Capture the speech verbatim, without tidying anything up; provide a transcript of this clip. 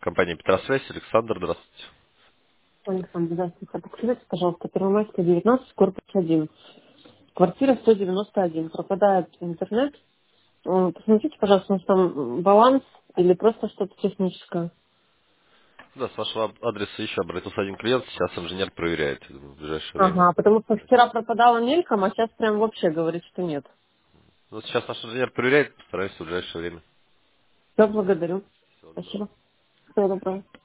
Компания Петросвязь, Александр, здравствуйте. Александр, здравствуйте. Подскажите, пожалуйста, Первомайская, девятнадцать, корпус один. Квартира сто девяносто один. Пропадает интернет. М, Посмотрите, пожалуйста, у нас там баланс или просто что-то техническое. Да, с вашего ад- адреса еще обратился один клиент, сейчас инженер проверяет, я думаю, в ближайшее время. Ага, потому что вчера пропадала мельком, а сейчас прям вообще говорит, что нет. Ну, сейчас наш инженер проверяет, постараемся в ближайшее время. Все, благодарю. Всего доброго. Спасибо. Всего доброго.